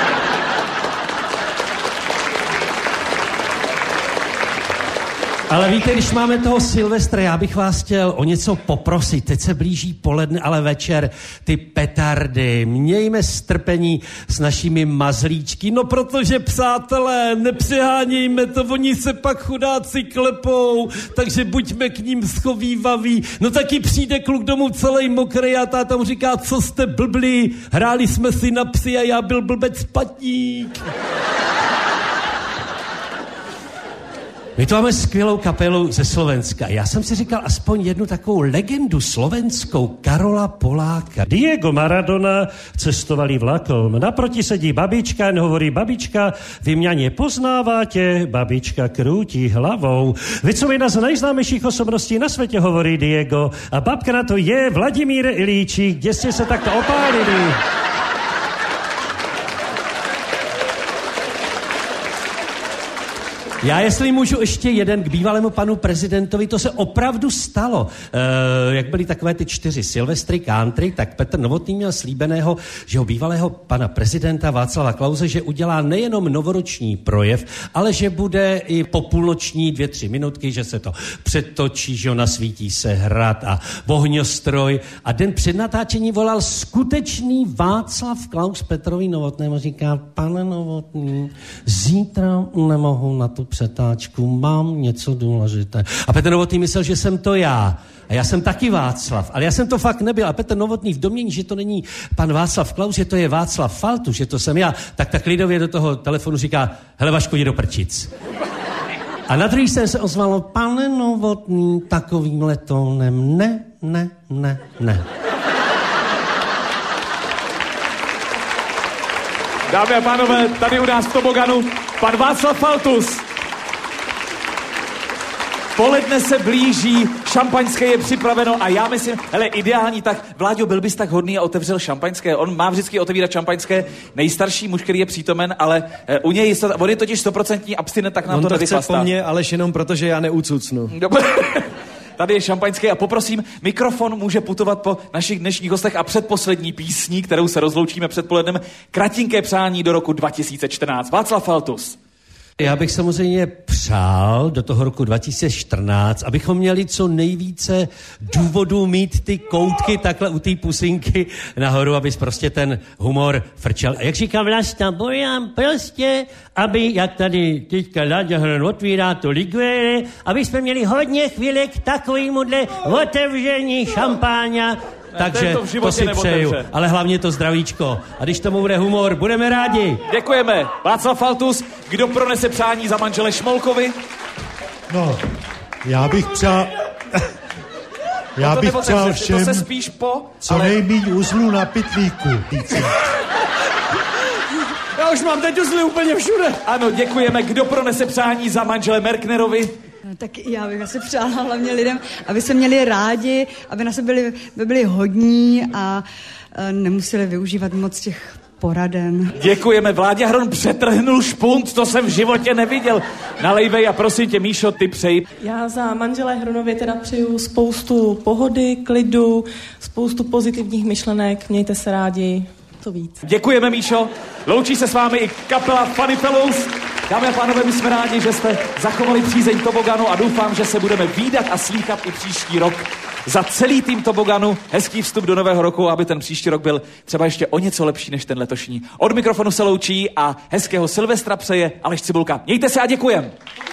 Ale víte, když máme toho Silvestra, já bych vás chtěl o něco poprosit. Teď se blíží poledne, ale večer ty petardy. Mějme strpení s našimi mazlíčky. No protože, přátelé, nepřehánějme to, oni se pak chudáci klepou, takže buďme k ním schovývaví. No taky přijde kluk domů celý mokrý a táta mu říká: co jste blblí, hráli jsme si na psi a já byl blbec patník. My tu máme skvělou kapelu ze Slovenska. Já jsem si říkal aspoň jednu takovou legendu slovenskou, Karola Poláka. Diego Maradona cestovali vlakom. Naproti sedí babička, hovorí: babička, vy mě nepoznáváte? Babička krúti hlavou. Vy co jedna z nejznámějších osobností na světě, hovorí Diego. A babka na to: je Vladimír Ilíčík, kde jste se takto opálili? Já jestli můžu ještě jeden k bývalému panu prezidentovi, to se opravdu stalo. Jak byly takové ty 4 Silvestry country, tak Petr Novotný měl slíbeného, že ho bývalého pana prezidenta Václava Klause, že udělá nejenom novoroční projev, ale že bude i po půlnoční 2-3 minutky, že se to přetočí, že ho nasvítí se hrad a ohňostroj. A den před natáčení volal skutečný Václav Klaus Petrovi Novotnému, říká: pane Novotný, zítra nemohu na tu přetáčku, mám něco důležité. A Petr Novotný myslel, že jsem to já. A já jsem taky Václav, ale já jsem to fakt nebyl. A Petr Novotný v domění, že to není pan Václav Klaus, že to je Václav Faltu, že to jsem já, tak lidově do toho telefonu říká: hele Vašku, jdi do prčic. A na druhý straně se ozvalo: pane Novotný, takovým letónem ne. Dámy a pánové, tady u nás v toboganu pan Václav Faltus. Poledne se blíží, šampaňské je připraveno a já myslím, hele, ideální, tak Vláďo, byl bys tak hodný a otevřel šampaňské. On má vždycky otevírat šampaňské, nejstarší muž, který je přítomen, ale u něj on je totiž 100% abstinent, tak nám on to nevychlastá. nevychlastá. On to chce po mně, Aleš, jenom protože já neucucnu. Tady je šampaňské a poprosím, mikrofon může putovat po našich dnešních hostech a předposlední písní, kterou se rozloučíme předpolednem, kratinké přání do roku 2014. Václav Faltus. Já bych samozřejmě přál do toho roku 2014, abychom měli co nejvíce důvodů mít ty koutky takhle u té pusinky nahoru, abys prostě ten humor frčel. A jak říká Vlasta Bojan, prostě, aby, jak tady teďka Láďa Hron otvírá to ligvére, aby jsme měli hodně chvílek takovýmudle otevření šampáňa takže to si přeju. Ale hlavně to zdravíčko. A když tomu bude humor, budeme rádi. Děkujeme. Václav Faltus, kdo pronese přání za manžele Šmolkovi? No, já bych přál... Já bych přál všem to se spíš co nejmíň uzlů na pytlíku. Já už mám teď uzly úplně všude. Ano, děkujeme. Kdo pronese přání za manžele Merknerovi? Tak já bych asi přála hlavně lidem, aby se měli rádi, aby na sebe byli hodní a nemuseli využívat moc těch poraden. Děkujeme. Vláďa Hron přetrhnul špunt, to jsem v životě neviděl. Nalejvej a prosím tě, Míšo, ty přeji. Já za manželé Hronově teda přeju spoustu pohody, klidu, spoustu pozitivních myšlenek, mějte se rádi, to víc. Děkujeme, Míšo. Loučí se s vámi i kapela Funny Fellows. Dámy a pánové, my jsme rádi, že jste zachovali přízeň toboganu a doufám, že se budeme vídat a slýchat i příští rok. Za celý tým toboganu hezký vstup do nového roku, aby ten příští rok byl třeba ještě o něco lepší než ten letošní. Od mikrofonu se loučí a hezkého Silvestra přeje Aleš Cibulka. Mějte se a děkujem.